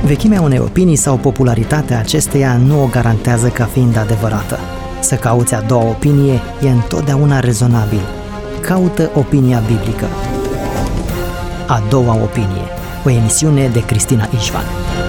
Vechimea unei opinii sau popularitatea acesteia nu o garantează ca fiind adevărată. Să cauți a doua opinie e întotdeauna rezonabil. Caută opinia biblică. A doua opinie, o emisiune de Cristina Ișvan.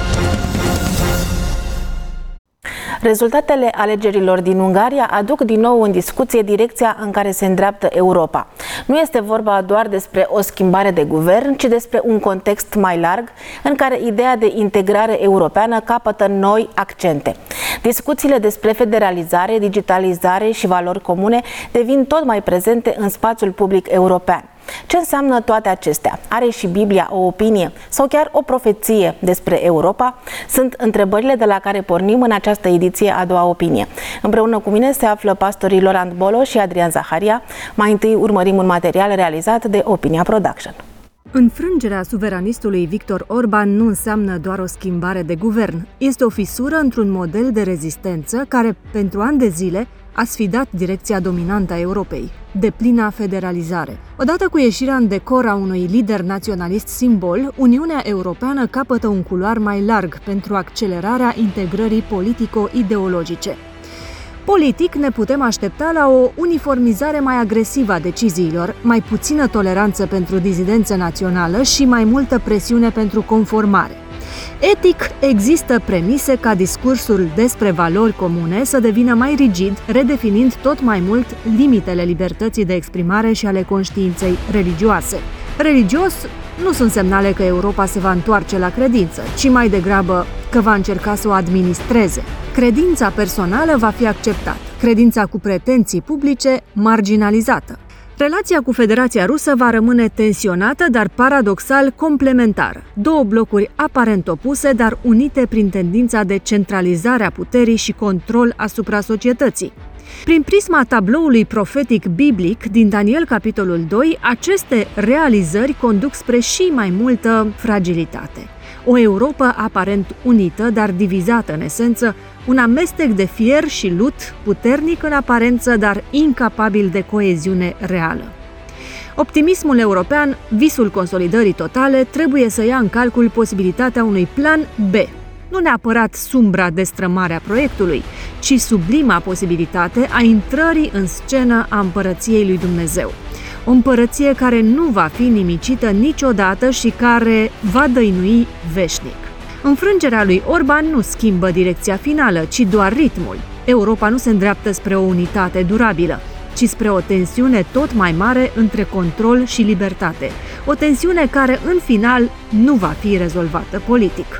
Rezultatele alegerilor din Ungaria aduc din nou în discuție direcția în care se îndreaptă Europa. Nu este vorba doar despre o schimbare de guvern, ci despre un context mai larg în care ideea de integrare europeană capătă noi accente. Discuțiile despre federalizare, digitalizare și valori comune devin tot mai prezente în spațiul public european. Ce înseamnă toate acestea? Are și Biblia o opinie sau chiar o profeție despre Europa? Sunt întrebările de la care pornim în această ediție a doua opinie. Împreună cu mine se află pastorii Laurent Bolo și Adrian Zaharia. Mai întâi urmărim un material realizat de Opinia Production. Înfrângerea suveranistului Viktor Orban nu înseamnă doar o schimbare de guvern. Este o fisură într-un model de rezistență care, pentru ani de zile, a sfidat direcția dominantă a Europei, deplina federalizare. Odată cu ieșirea în decor a unui lider naționalist simbol, Uniunea Europeană capătă un culoar mai larg pentru accelerarea integrării politico-ideologice. Politic, ne putem aștepta la o uniformizare mai agresivă a deciziilor, mai puțină toleranță pentru dizidență națională și mai multă presiune pentru conformare. Etic, există premise ca discursul despre valori comune să devină mai rigid, redefinind tot mai mult limitele libertății de exprimare și ale conștiinței religioase. Religios nu sunt semnale că Europa se va întoarce la credință, ci mai degrabă că va încerca să o administreze. Credința personală va fi acceptată, credința cu pretenții publice marginalizată. Relația cu Federația Rusă va rămâne tensionată, dar paradoxal complementară. Două blocuri aparent opuse, dar unite prin tendința de centralizare a puterii și control asupra societății. Prin prisma tabloului profetic biblic din Daniel, capitolul 2, aceste realizări conduc spre și mai multă fragilitate. O Europa aparent unită, dar divizată în esență, un amestec de fier și lut, puternic în aparență, dar incapabil de coeziune reală. Optimismul european, visul consolidării totale, trebuie să ia în calcul posibilitatea unui plan B. Nu neapărat sumbra destrămare a proiectului, ci sublima posibilitate a intrării în scenă a împărăției lui Dumnezeu. O împărăție care nu va fi nimicită niciodată și care va dăinui veșnic. Înfrângerea lui Orban nu schimbă direcția finală, ci doar ritmul. Europa nu se îndreaptă spre o unitate durabilă, ci spre o tensiune tot mai mare între control și libertate. O tensiune care, în final, nu va fi rezolvată politic.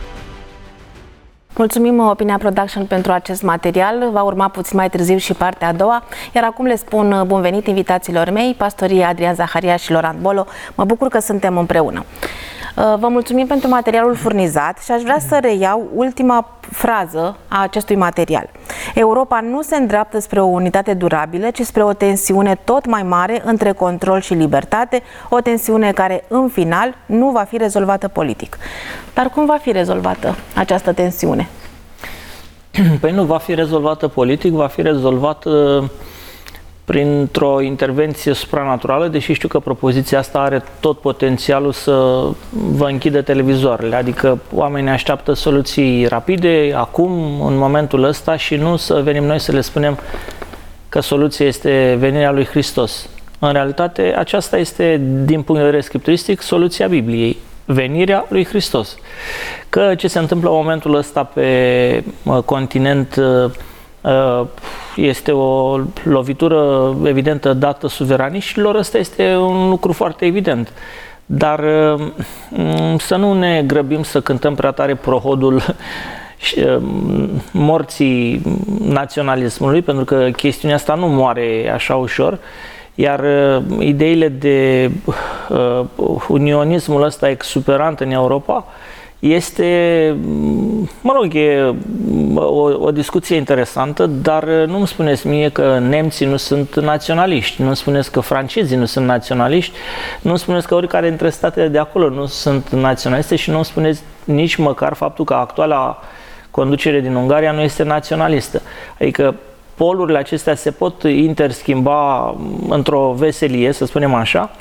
Mulțumim Opinia Production pentru acest material. Va urma puțin mai târziu și partea a doua. Iar acum le spun bun venit invitațiilor mei, pastorii Adrian Zaharia și Laurent Bolo. Mă bucur că suntem împreună. Vă mulțumim pentru materialul furnizat și aș vrea să reiau ultima frază a acestui material. Europa nu se îndreaptă spre o unitate durabilă, ci spre o tensiune tot mai mare între control și libertate, o tensiune care, în final, nu va fi rezolvată politic. Dar cum va fi rezolvată această tensiune? Păi nu va fi rezolvată politic, va fi rezolvată printr-o intervenție supranaturală, deși știu că propoziția asta are tot potențialul să vă închidă televizoarele, adică oamenii așteaptă soluții rapide, acum, în momentul ăsta, și nu să venim noi să le spunem că soluția este venirea lui Hristos. În realitate, aceasta este, din punct de vedere scripturistic, soluția Bibliei, venirea lui Hristos. Că ce se întâmplă în momentul ăsta pe continent este o lovitură evidentă dată suveraniștilor, ăsta este un lucru foarte evident. Dar să nu ne grăbim să cântăm prea tare prohodul morții naționalismului, pentru că chestiunea asta nu moare așa ușor, iar ideile de unionismul ăsta exuberant în Europa este, e o discuție interesantă, dar nu îmi spuneți mie că nemții nu sunt naționaliști, nu îmi spuneți că francezii nu sunt naționaliști, nu îmi spuneți că oricare dintre statele de acolo nu sunt naționaliste și nu îmi spuneți nici măcar faptul că actuala conducere din Ungaria nu este naționalistă. Adică polurile acestea se pot interschimba într-o veselie, să spunem așa,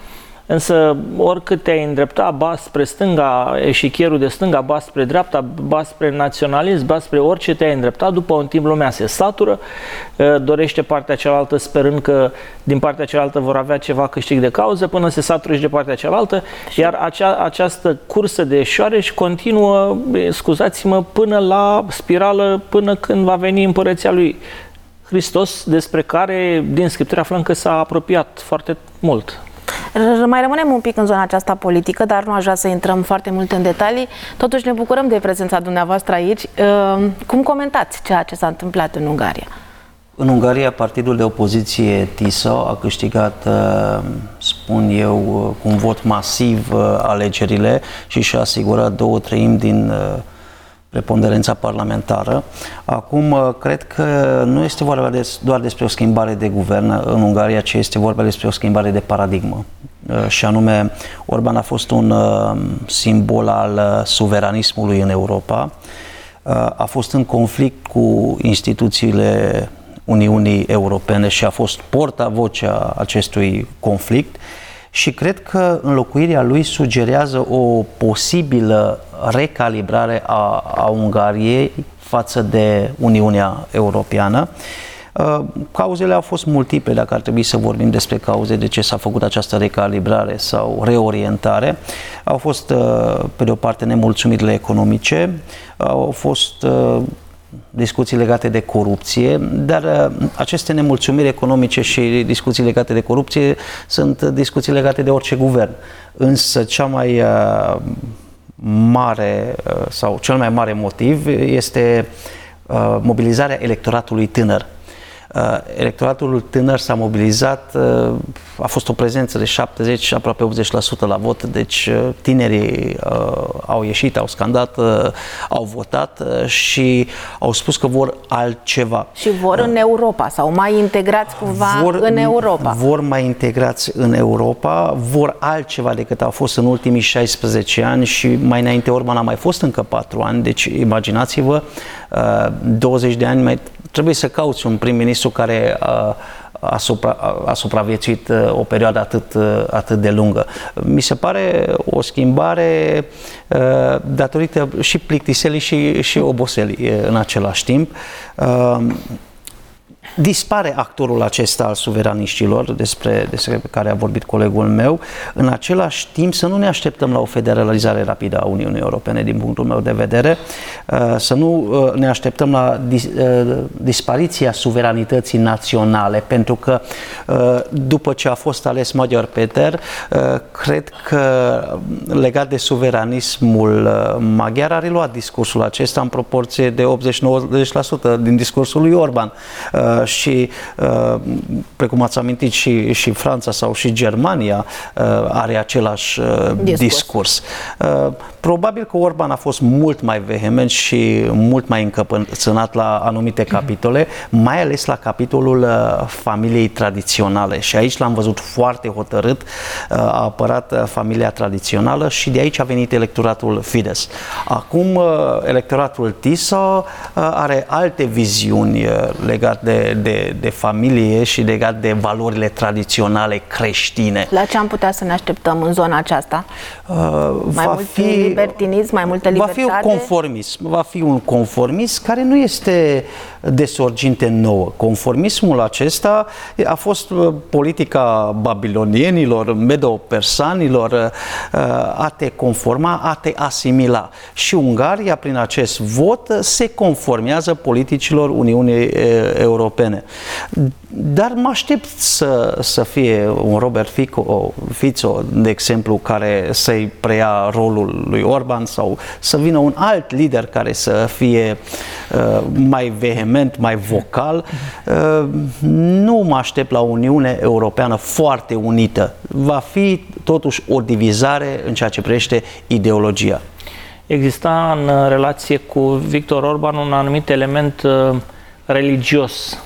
Însă, oricât te-ai îndrepta, ba spre stânga, eșichierul de stânga, ba spre dreapta, ba spre naționalism, ba spre orice te-ai îndrepta, după un timp lumea se satură, dorește partea cealaltă sperând că din partea cealaltă vor avea ceva câștig de cauză, până se satură și de partea cealaltă, iar această cursă de șoareci continuă, scuzați-mă, până la spirală, până când va veni împărăția lui Hristos, despre care din Scriptură aflăm că s-a apropiat foarte mult. Mai rămânem un pic în zona aceasta politică, dar nu aș vrea să intrăm foarte mult în detalii. Totuși ne bucurăm de prezența dumneavoastră aici. Cum comentați ceea ce s-a întâmplat în Ungaria? În Ungaria, partidul de opoziție TISA a câștigat, spun eu, cu un vot masiv alegerile și și-a asigurat 2/3 din preponderența parlamentară. Acum, cred că nu este vorba doar despre o schimbare de guvern în Ungaria, ci este vorba despre o schimbare de paradigmă. Și anume, Orban a fost un simbol al suveranismului în Europa, a fost în conflict cu instituțiile Uniunii Europene și a fost portavocea acestui conflict și cred că înlocuirea lui sugerează o posibilă recalibrare a Ungariei față de Uniunea Europeană. Cauzele au fost multiple, dacă ar trebui să vorbim despre cauze de ce s-a făcut această recalibrare sau reorientare. Au fost, pe de o parte, nemulțumirile economice, au fost discuții legate de corupție, dar aceste nemulțumiri economice și discuții legate de corupție sunt discuții legate de orice guvern. Însă cea mai mare sau cel mai mare motiv este mobilizarea electoratului tânăr. Electoratul tânăr s-a mobilizat, a fost o prezență de 70, aproape 80% la vot, deci tinerii au ieșit, au scandat, au votat și au spus că vor altceva. Și vor în Europa sau mai integrați cumva în Europa. Vor mai integrați în Europa, vor altceva decât au fost în ultimii 16 ani și mai înainte Orban a mai fost încă 4 ani, deci imaginați-vă, 20 de ani mai trebuie să cauți un prim-ministru care a supraviețuit o perioadă atât de lungă. Mi se pare o schimbare datorită și plictiselii și oboselii în același timp. Dispare actorul acesta al suveraniștilor despre care a vorbit colegul meu. În același timp să nu ne așteptăm la o federalizare rapidă a Uniunii Europene din punctul meu de vedere, să nu ne așteptăm la dispariția suveranității naționale, pentru că după ce a fost ales Magyar Péter, cred că legat de suveranismul maghiar a reluat discursul acesta în proporție de 80-90% din discursul lui Orban. Și, precum ați amintit, și Franța sau și Germania are același discurs. Probabil că Orban a fost mult mai vehement și mult mai încăpățânat la anumite capitole, mai ales la capitolul familiei tradiționale. Și aici l-am văzut foarte hotărât, a apărat familia tradițională și de aici a venit electoratul Fidesz. Acum, electoratul TISA are alte viziuni legate de familie și legat de valorile tradiționale creștine. La ce am putea să ne așteptăm în zona aceasta? Mai mult libertinism, mai multă libertate? Va fi un conformism. Va fi un conformism care nu este de sorginte nouă. Conformismul acesta a fost politica babilonienilor, medo-persanilor, a te conforma, a te asimila. Și Ungaria, prin acest vot, se conformează politicilor Uniunii Europene. Dar mă aștept să fie un Robert Fico, de exemplu, care să-i preia rolul lui Orban sau să vină un alt lider care să fie mai vehement, mai vocal. Nu mă aștept la o Uniune Europeană foarte unită. Va fi totuși o divizare în ceea ce privește ideologia. Exista în relație cu Viktor Orban un anumit element religios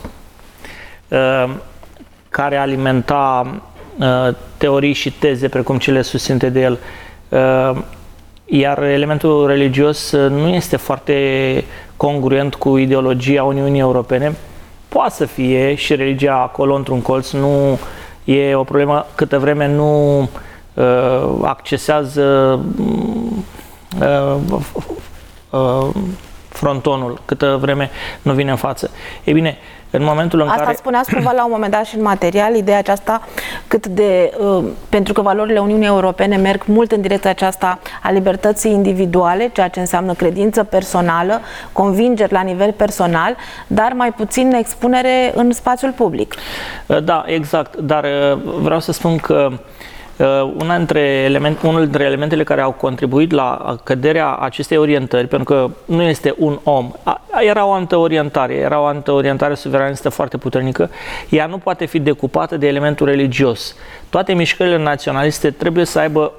care alimenta teorii și teze precum cele susținute de el. Iar elementul religios nu este foarte congruent cu ideologia Uniunii Europene. Poate să fie și religia acolo într-un colț, nu e o problemă câtă vreme nu accesează frontonul, câtă vreme nu vine în față. Ei bine, în momentul în care... Asta spuneați cumva la un moment dat și în material, ideea aceasta, cât de... pentru că valorile Uniunii Europene merg mult în direcția aceasta a libertății individuale, ceea ce înseamnă credință personală, convingeri la nivel personal, dar mai puțin expunere în spațiul public. Da, exact, dar vreau să spun că unul dintre elementele care au contribuit la căderea acestei orientări, pentru că nu este un om, era o altă orientare suveranistă foarte puternică, ea nu poate fi decupată de elementul religios. Toate mișcările naționaliste trebuie să aibă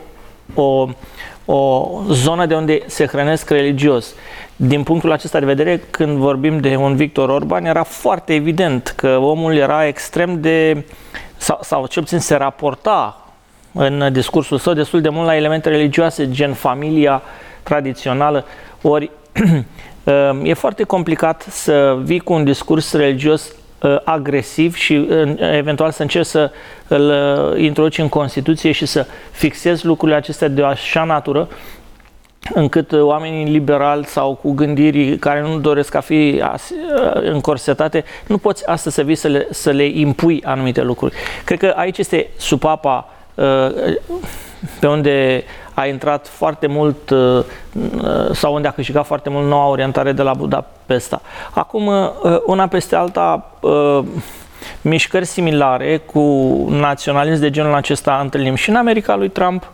o zonă de unde se hrănesc religios. Din punctul acesta de vedere, când vorbim de un Viktor Orban, era foarte evident că omul era extrem de, sau cel puțin se raporta în discursul său destul de mult la elemente religioase, gen familia tradițională. Ori e foarte complicat să vii cu un discurs religios agresiv și eventual să încerci să îl introduci în Constituție și să fixezi lucrurile acestea de o așa natură încât oamenii liberali sau cu gândiri care nu doresc a fi încorsetate, nu poți astăzi să vii să le impui anumite lucruri. Cred că aici este supapa pe unde a intrat foarte mult sau unde a câștigat foarte mult noua orientare de la Budapesta. Acum, una peste alta, mișcări similare cu naționalism de genul acesta întâlnim și în America lui Trump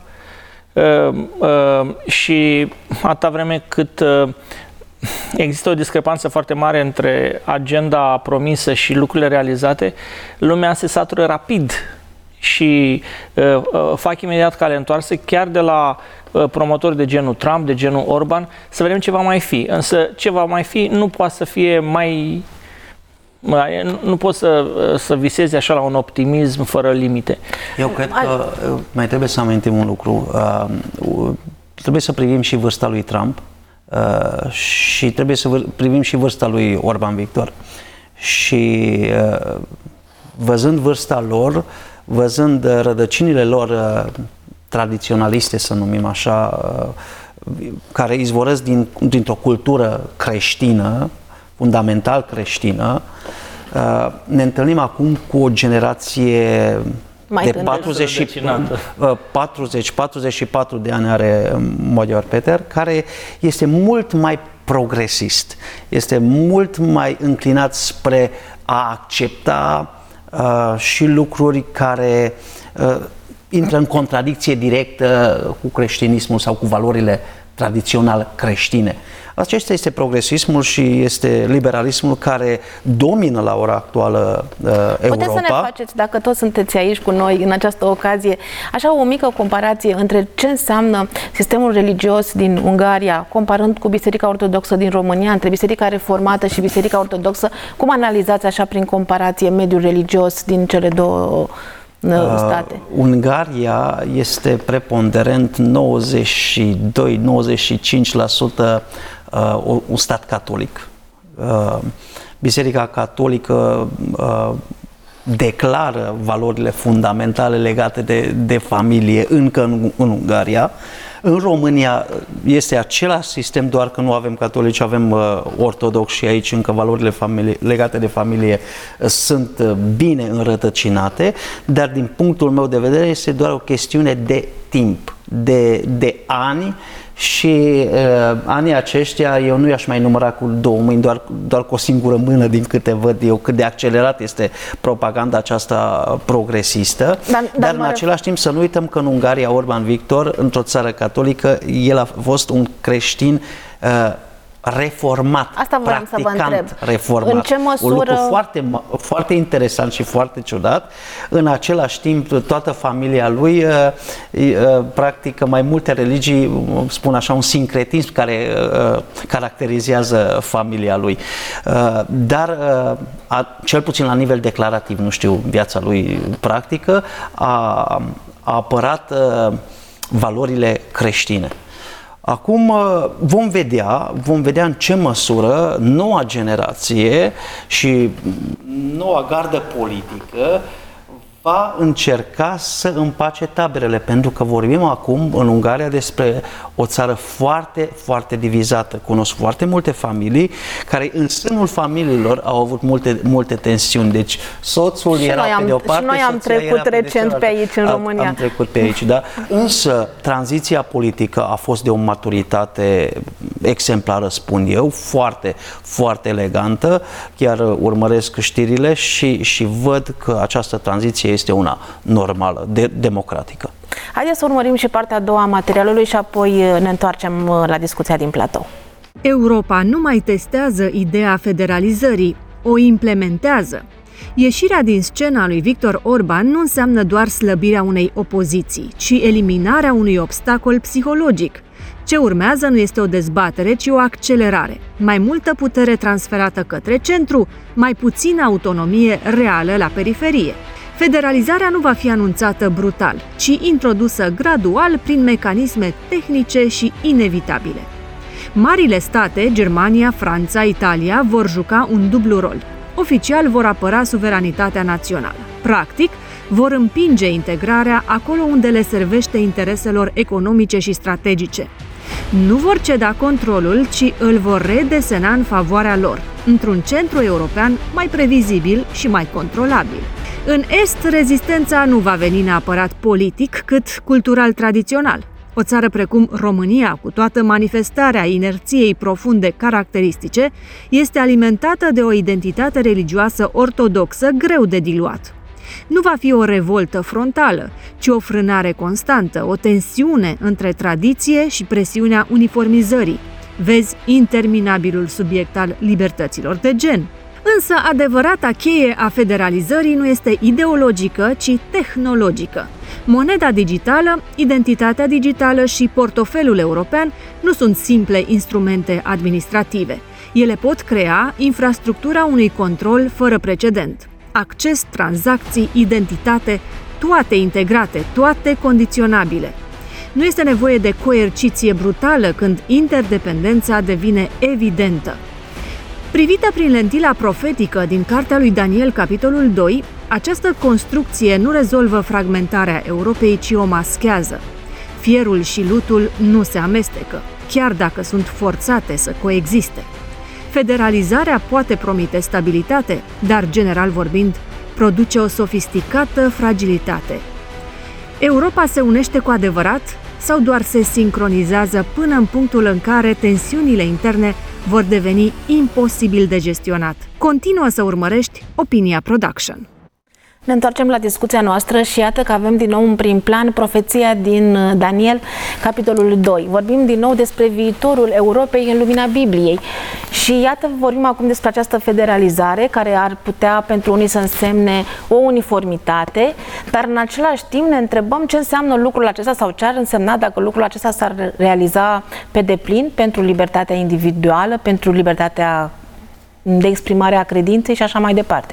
și atâta vreme cât există o discrepanță foarte mare între agenda promisă și lucrurile realizate, lumea se satură rapid și fac imediat cale întoarsă, chiar de la promotori de genul Trump, de genul Orban, să vedem ce va mai fi. Însă ce va mai fi nu poate să fie nu poți să visezi așa la un optimism fără limite. Eu cred că mai trebuie să amintim un lucru. Trebuie să privim și vârsta lui Trump și trebuie să privim și vârsta lui Orban Victor. Și văzând vârsta lor, văzând rădăcinile lor tradiționaliste, să numim așa, care izvorăsc dintr-o cultură creștină, fundamental creștină, ne întâlnim acum cu o generație de 44 de ani are Magyar Péter, care este mult mai progresist, este mult mai înclinat spre a accepta și lucruri care intră în contradicție directă cu creștinismul sau cu valorile tradițional creștine. Acesta este progresismul și este liberalismul care domină la ora actuală Europa. Puteți să ne faceți, dacă toți sunteți aici cu noi în această ocazie, așa o mică comparație între ce înseamnă sistemul religios din Ungaria, comparând cu Biserica Ortodoxă din România, între Biserica Reformată și Biserica Ortodoxă? Cum analizați așa prin comparație mediul religios din cele două state? Ungaria este preponderent 92-95% un stat catolic. Biserica Catolică declară valorile fundamentale legate de familie încă în Ungaria. În România este același sistem, doar că nu avem catolici, avem ortodoxi și aici încă valorile legate de familie sunt bine înrătăcinate, dar din punctul meu de vedere este doar o chestiune de timp, de ani. Și anii aceștia eu nu i-aș mai număra cu două mâini, doar cu o singură mână, din câte văd eu cât de accelerat este propaganda aceasta progresistă. Dar în același timp să nu uităm că în Ungaria Orban Victor, într-o țară catolică, el a fost un creștin reformat, asta vreau să vă întreb. Reformat. În ce măsură... Un lucru foarte, foarte interesant și foarte ciudat. În același timp, toată familia lui practică mai multe religii, spun așa, un sincretism care caracterizează familia lui. Dar, cel puțin la nivel declarativ, nu știu viața lui practică, a apărat valorile creștine. Acum vom vedea în ce măsură noua generație și noua gardă politică va încerca să împace taberele, pentru că vorbim acum în Ungaria despre o țară foarte, foarte divizată. Cunosc foarte multe familii care în sânul familiilor au avut multe tensiuni. Deci soțul era pe de o parte, și noi am trecut recent pe aici în România. Am trecut pe aici, da. Însă tranziția politică a fost de o maturitate exemplară, spun eu, foarte, foarte elegantă. Chiar urmăresc știrile și văd că această tranziție este una normală, democratică. Haideți să urmărim și partea a doua a materialului și apoi ne întoarcem la discuția din platou. Europa nu mai testează ideea federalizării, o implementează. Ieșirea din scena lui Viktor Orban nu înseamnă doar slăbirea unei opoziții, ci eliminarea unui obstacol psihologic. Ce urmează nu este o dezbatere, ci o accelerare. Mai multă putere transferată către centru, mai puțină autonomie reală la periferie. Federalizarea nu va fi anunțată brutal, ci introdusă gradual prin mecanisme tehnice și inevitabile. Marile state, Germania, Franța, Italia, vor juca un dublu rol. Oficial vor apăra suveranitatea națională. Practic, vor împinge integrarea acolo unde le servește intereselor economice și strategice. Nu vor ceda controlul, ci îl vor redesena în favoarea lor, într-un centru european mai previzibil și mai controlabil. În Est, rezistența nu va veni neapărat politic, cât cultural tradițional. O țară precum România, cu toată manifestarea inerției profunde caracteristice, este alimentată de o identitate religioasă ortodoxă greu de diluat. Nu va fi o revoltă frontală, ci o frânare constantă, o tensiune între tradiție și presiunea uniformizării. Vezi interminabilul subiect al libertăților de gen. Însă adevărata cheie a federalizării nu este ideologică, ci tehnologică. Moneda digitală, identitatea digitală și portofelul european nu sunt simple instrumente administrative. Ele pot crea infrastructura unui control fără precedent. Acces, tranzacții, identitate, toate integrate, toate condiționabile. Nu este nevoie de coerciție brutală când interdependența devine evidentă. Privită prin lentila profetică din cartea lui Daniel, capitolul 2, această construcție nu rezolvă fragmentarea Europei, ci o maschează. Fierul și lutul nu se amestecă, chiar dacă sunt forțate să coexiste. Federalizarea poate promite stabilitate, dar, general vorbind, produce o sofisticată fragilitate. Europa se unește cu adevărat sau doar se sincronizează până în punctul în care tensiunile interne vor deveni imposibil de gestionat? Continuă să urmărești Opinia Production. Ne întoarcem la discuția noastră și iată că avem din nou în prim plan profeția din Daniel, capitolul 2. Vorbim din nou despre viitorul Europei în lumina Bibliei. Și iată, vorbim acum despre această federalizare care ar putea pentru unii să însemne o uniformitate, dar în același timp ne întrebăm ce înseamnă lucrul acesta sau ce ar însemna dacă lucrul acesta s-ar realiza pe deplin pentru libertatea individuală, pentru libertatea de exprimare a credinței și așa mai departe.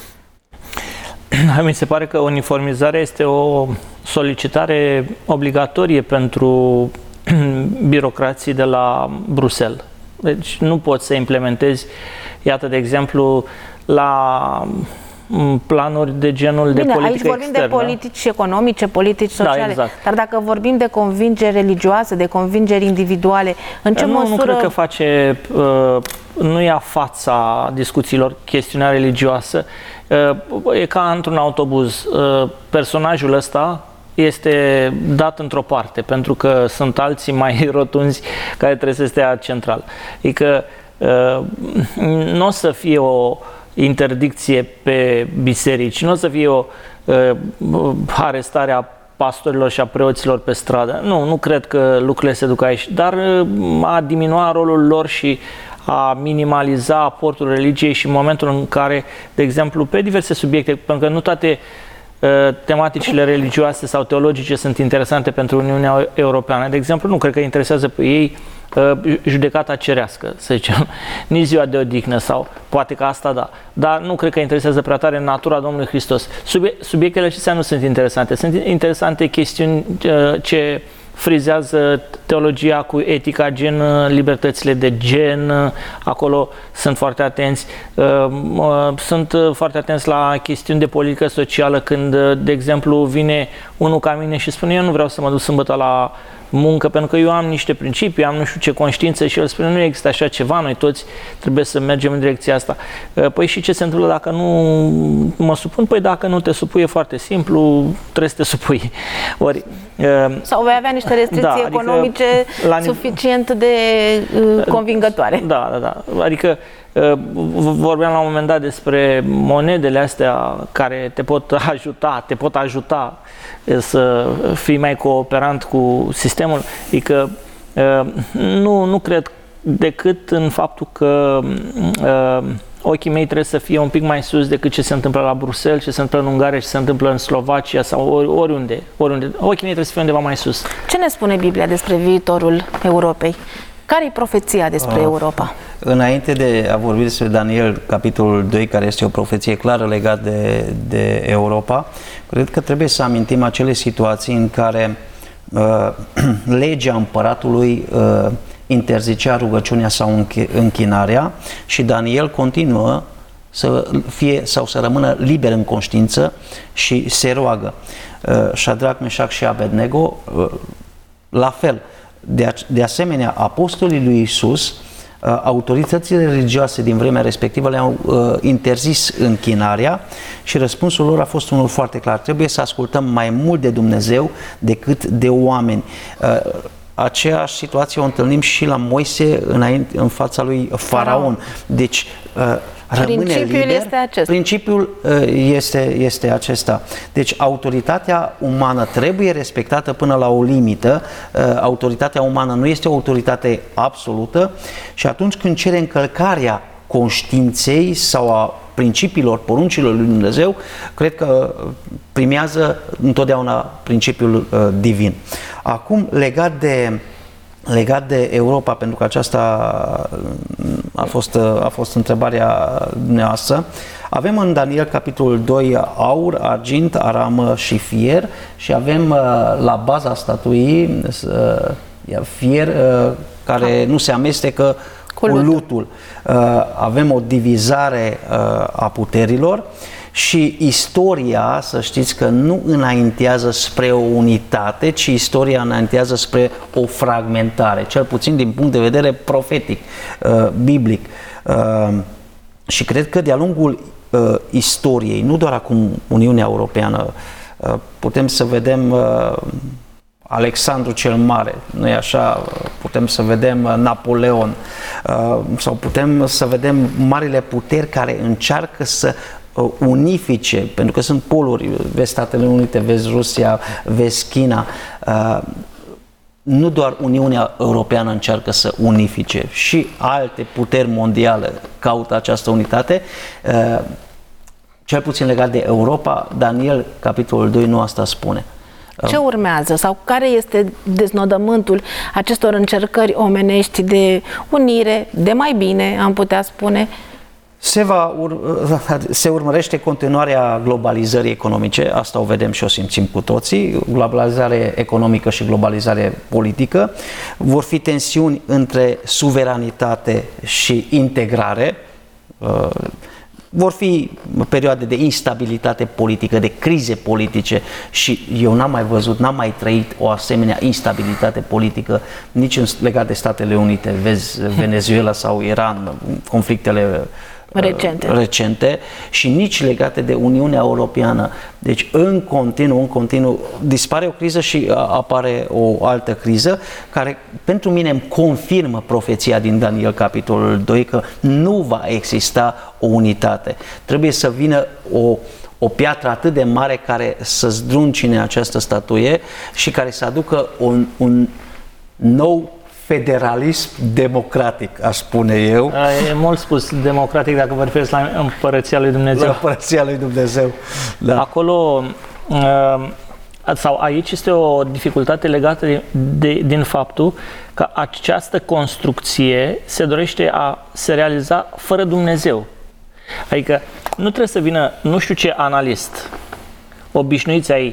Mi se pare că uniformizarea este o solicitare obligatorie pentru birocrații de la Bruxelles. Deci nu poți să implementezi, iată, de exemplu, la planuri de genul de politică aici vorbim externă. De politici economice, politici sociale, da, exact. Dar dacă vorbim de convingeri religioase, de convingeri individuale, în ce măsură... Nu cred că face, nu ia fața discuțiilor chestiunea religioasă. E ca într-un autobuz. Personajul ăsta este dat într-o parte, pentru că sunt alții mai rotunzi care trebuie să stea central. Adică nu o să fie o interdicție pe biserici, nu o să fie o arestare a pastorilor și a preoților pe stradă. Nu cred că lucrurile se duc aici, dar a diminua rolul lor și a minimaliza aportul religiei și în momentul în care, de exemplu, pe diverse subiecte, pentru că nu toate tematicile religioase sau teologice sunt interesante pentru Uniunea Europeană. De exemplu, nu cred că interesează pe ei judecata cerească, să zicem, nici ziua de odihnă sau poate că asta da, dar nu cred că interesează prea tare natura Domnului Hristos. Subiectele acestea nu sunt interesante. Sunt interesante chestiuni ce frizează teologia cu etica gen, libertățile de gen, acolo sunt foarte atenți. Sunt foarte atenți la chestiuni de politică socială când, de exemplu, vine unul ca mine și spune eu nu vreau să mă duc sâmbătă la muncă, pentru că eu am niște principii, am nu știu ce conștiință și el spune nu există așa ceva, noi toți trebuie să mergem în direcția asta. Păi și ce se întâmplă dacă nu mă supun? Păi dacă nu te supui e foarte simplu, trebuie să te supui. Ori, sau vei avea niște restricții economice suficient de convingătoare. Da. Adică vorbeam la un moment dat despre monedele astea care te pot ajuta să fii mai cooperant cu sistemul. Adică nu cred decât în faptul că ochii mei trebuie să fie un pic mai sus decât ce se întâmplă la Bruxelles, ce se întâmplă în Ungaria, ce se întâmplă în Slovacia sau oriunde. Ochii mei trebuie să fie undeva mai sus. Ce ne spune Biblia despre viitorul Europei? Care e profeția despre Europa? Înainte de a vorbi despre Daniel, capitolul 2, care este o profeție clară legată de Europa, cred că trebuie să amintim acele situații în care legea împăratului interzicea rugăciunea sau închinarea și Daniel continuă să fie sau să rămână liber în conștiință și se roagă. Șadrac, Meșac și Abednego, la fel. De asemenea, apostolii lui Iisus, autoritățile religioase din vremea respectivă le-au interzis închinarea și răspunsul lor a fost unul foarte clar. Trebuie să ascultăm mai mult de Dumnezeu decât de oameni. Aceeași situație o întâlnim și la Moise în fața lui Faraon. Deci Principiul este acesta. Deci autoritatea umană trebuie respectată până la o limită. Autoritatea umană nu este o autoritate absolută și atunci când cere încălcarea conștiinței sau a principiilor, poruncilor lui Dumnezeu, cred că primează întotdeauna principiul divin. Acum, legat de Europa, pentru că aceasta a fost întrebarea dumneavoastră, avem în Daniel capitolul 2 aur, argint, aramă și fier și avem la baza statuii fier care nu se amestecă cu lutul. Avem o divizare a puterilor și istoria, să știți că nu înaintează spre o unitate, ci istoria înaintează spre o fragmentare, cel puțin din punct de vedere profetic, biblic. Și cred că de-a lungul istoriei, nu doar acum Uniunea Europeană, putem să vedem Alexandru cel Mare, nu-i așa? Putem să vedem Napoleon sau putem să vedem marile puteri care încearcă să unifice, pentru că sunt poluri, vezi Statele Unite, vezi Rusia, vezi China. Nu doar Uniunea Europeană încearcă să unifice, și alte puteri mondiale caută această unitate. Cel puțin legat de Europa, Daniel, capitolul 2, nu asta spune. Ce urmează sau care este deznodământul acestor încercări omenești de unire, de mai bine, am putea spune? Se urmărește continuarea globalizării economice, asta o vedem și o simțim cu toții, globalizare economică și globalizare politică. Vor fi tensiuni între suveranitate și integrare, vor fi perioade de instabilitate politică, de crize politice și eu n-am mai văzut, n-am mai trăit o asemenea instabilitate politică nici legat de Statele Unite, vezi Venezuela sau Iran, conflictele recente și nici legate de Uniunea Europeană. Deci în continuu dispare o criză și apare o altă criză care pentru mine îmi confirmă profeția din Daniel capitolul 2 că nu va exista o unitate. Trebuie să vină o piatră atât de mare care să zdruncine această statuie și care să aducă un nou federalism democratic, aș spune eu. E mult spus democratic dacă vă referiți la Împărăția lui Dumnezeu. La Împărăția lui Dumnezeu, da. Acolo, sau aici este o dificultate legată din faptul că această construcție se dorește a se realiza fără Dumnezeu. Adică nu trebuie să vină nu știu ce analist, obișnuiți ai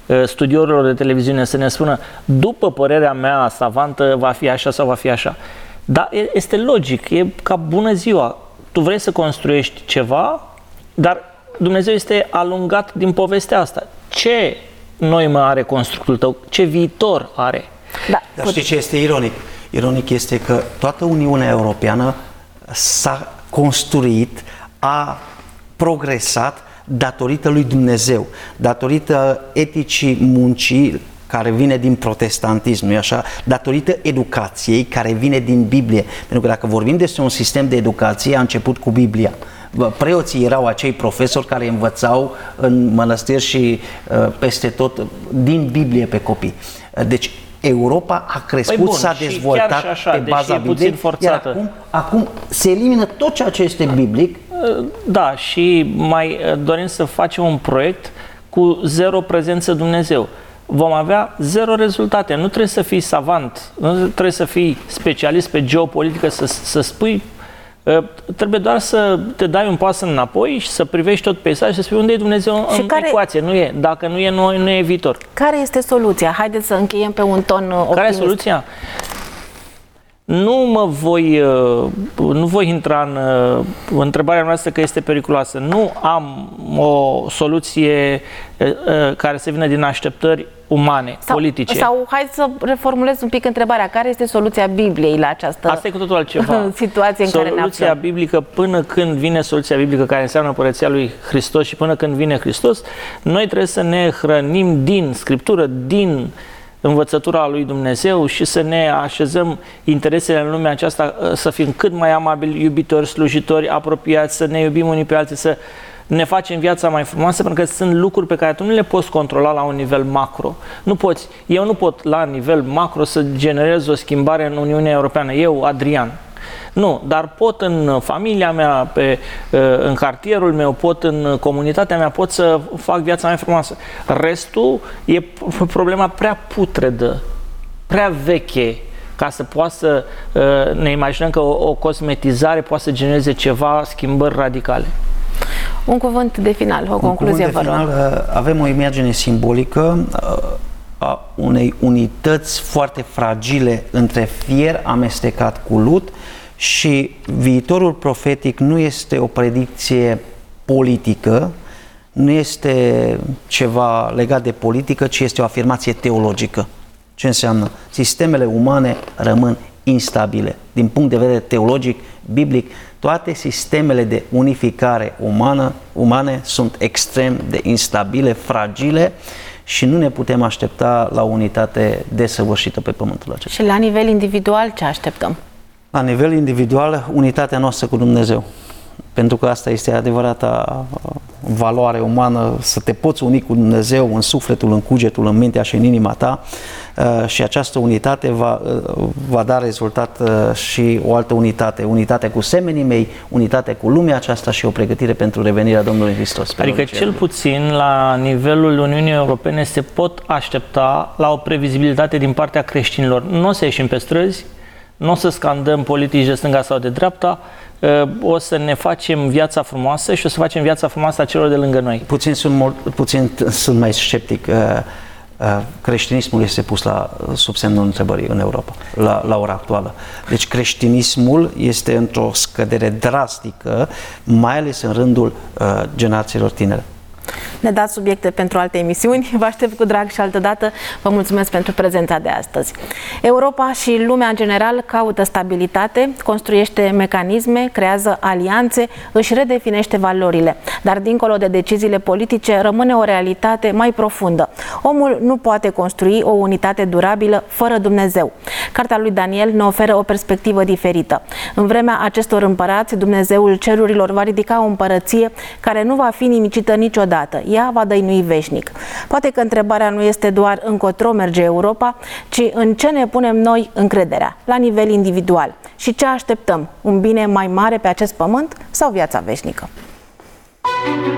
studiourilor de televiziune să ne spună după părerea mea savantă va fi așa sau va fi așa. Dar este logic, e ca bună ziua. Tu vrei să construiești ceva, dar Dumnezeu este alungat din povestea asta. Ce noimă are constructul tău? Ce viitor are? Dar știi ce este ironic? Ironic este că toată Uniunea Europeană s-a construit, a progresat datorită lui Dumnezeu, datorită eticii muncii care vine din protestantism, nu-i așa? Datorită educației care vine din Biblie. Pentru că dacă vorbim despre un sistem de educație, a început cu Biblia. Preoții erau acei profesori care învățau în mănăstiri și peste tot din Biblie pe copii. Deci Europa a crescut, s-a dezvoltat pe baza Bibliei, iar acum se elimină tot ceea ce este biblic. Da, și mai dorim să facem un proiect cu zero prezență Dumnezeu. Vom avea zero rezultate. Nu trebuie să fii savant, nu trebuie să fii specialist pe geopolitică, să spui. Trebuie doar să te dai un pas înapoi și să privești tot peisajul și să spui unde e Dumnezeu în ecuație. Nu e. Dacă nu e, nu e viitor. Care este soluția? Haideți să încheiem pe un ton optimist. Care e soluția? Nu voi intra în întrebarea noastră că este periculoasă. Nu am o soluție care să vină din așteptări umane, politice. Sau hai să reformulez un pic întrebarea. Care este soluția Bibliei la această Asta e cu totul altceva. Situație în care ne aflăm? Soluția biblică, până când vine soluția biblică care înseamnă Împărăția lui Hristos și până când vine Hristos, noi trebuie să ne hrănim din Scriptură, din învățătura lui Dumnezeu și să ne așezăm interesele în lumea aceasta, să fim cât mai amabili, iubitori, slujitori, apropiați, să ne iubim unii pe alții, să ne facem viața mai frumoasă, pentru că sunt lucruri pe care tu nu le poți controla la un nivel macro. Eu nu pot la nivel macro să generez o schimbare în Uniunea Europeană, eu, Adrian. Nu, dar pot în familia mea, în cartierul meu, pot în comunitatea mea, pot să fac viața mai frumoasă. Restul e problema prea putredă, prea veche, ca să poată să ne imaginăm că o cosmetizare poate să genereze ceva, schimbări radicale. Un cuvânt de final, o concluzie, vă rog. Avem o imagine simbolică a unei unități foarte fragile între fier amestecat cu lut și viitorul profetic nu este o predicție politică, nu este ceva legat de politică, ci este o afirmație teologică. Ce înseamnă? Sistemele umane rămân instabile. Din punct de vedere teologic, biblic, toate sistemele de unificare umane sunt extrem de instabile, fragile și nu ne putem aștepta la o unitate desăvârșită pe pământul acesta. Și la nivel individual ce așteptăm? La nivel individual, unitatea noastră cu Dumnezeu. Pentru că asta este adevărata valoare umană, să te poți uni cu Dumnezeu în sufletul, în cugetul, în mintea și în inima ta, și această unitate va da rezultat și o altă unitate cu semenii mei, unitate cu lumea aceasta și o pregătire pentru revenirea Domnului Hristos. Adică cel puțin la nivelul Uniunii Europene se pot aștepta la o previzibilitate din partea creștinilor. Nu o să ieșim pe străzi, nu o să scandăm politici de stânga sau de dreapta, o să ne facem viața frumoasă și o să facem viața frumoasă a celor de lângă noi. Puțin sunt mai sceptic. Creștinismul este pus sub semnul întrebării în Europa, la ora actuală. Deci creștinismul este într-o scădere drastică, mai ales în rândul generațiilor tinere. Ne dați subiecte pentru alte emisiuni. Vă aștept cu drag și altădată. Vă mulțumesc pentru prezența de astăzi. Europa și lumea în general caută stabilitate, construiește mecanisme, creează alianțe, își redefinește valorile. Dar dincolo de deciziile politice rămâne o realitate mai profundă. Omul nu poate construi o unitate durabilă fără Dumnezeu. Cartea lui Daniel ne oferă o perspectivă diferită. În vremea acestor împărați, Dumnezeul cerurilor va ridica o împărăție care nu va fi nimicită niciodată. Ea va dăinui veșnic. Poate că întrebarea nu este doar încotro merge Europa, ci în ce ne punem noi încrederea, la nivel individual. Și ce așteptăm? Un bine mai mare pe acest pământ sau viața veșnică?